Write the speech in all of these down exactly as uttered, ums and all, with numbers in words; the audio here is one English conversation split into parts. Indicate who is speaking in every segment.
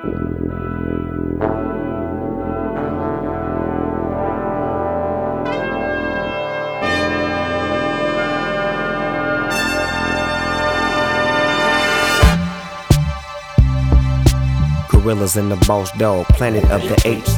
Speaker 1: Gorillas and the Boss Dog, Planet of the Apes.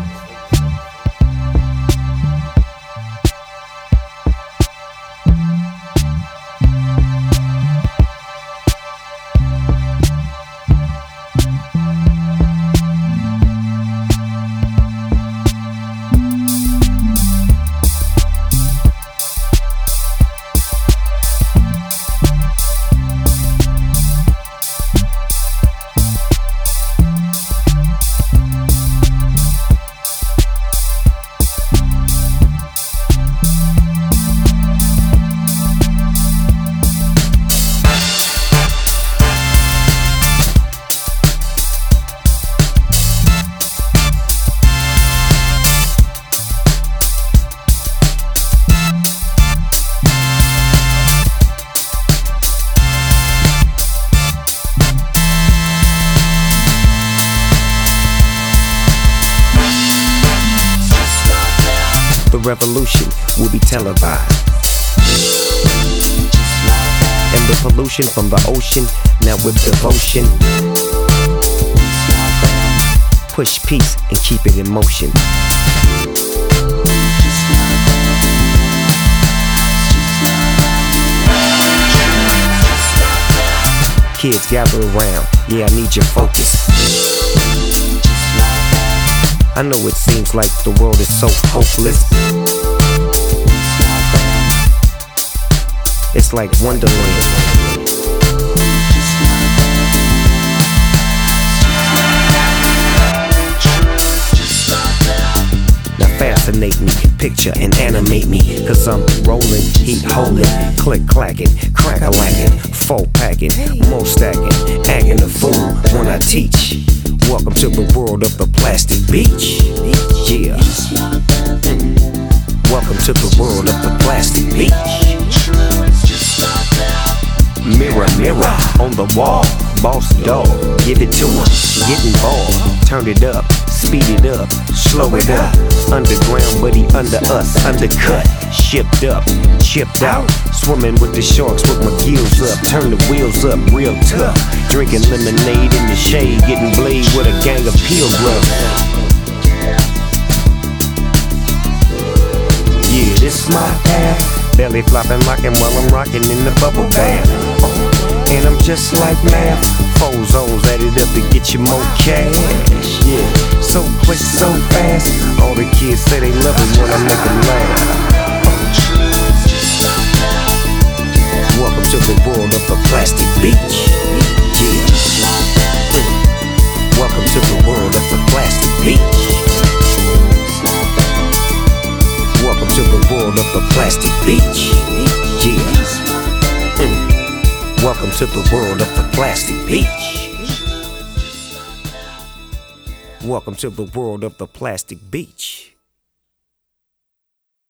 Speaker 1: The revolution will be televised, and the pollution from the ocean, now with devotion, push peace and keep it in motion. Kids gather around, yeah, I need your focus. I know it seems like the world is so hopeless. It's like Wonderland. Now fascinate me, picture and animate me, cause I'm rolling, heat holding, click clacking, crack a lacking, four packing, more stacking, acting a fool when I teach. Welcome to the world of the plastic beach. Yeah. Mm. Welcome to the world of the plastic beach. Mirror, mirror on the wall, Boss Dog, give it to him. Get involved, turn it up, speed it up, slow it up. Underground, but he under us, undercut, shipped up, chipped out. Swimming with the sharks with my gills up, turn the wheels up, real tough. Drinking lemonade in the shade, getting blade with a gang of pilgrims. Yeah, this is my path. Belly flopping, rocking while I'm rocking in the bubble bath. Uh, and I'm just like math. Four zones added up to get you more cash. Yeah, so quick, so fast. All the kids say they love it when I make them laugh. Welcome to the world of the plastic beach. Yeah. Mm. Welcome to the world of the plastic beach. Welcome to the world of the plastic beach. Yeah. Mm. Welcome to the world of the plastic beach. Welcome to the world of the plastic beach.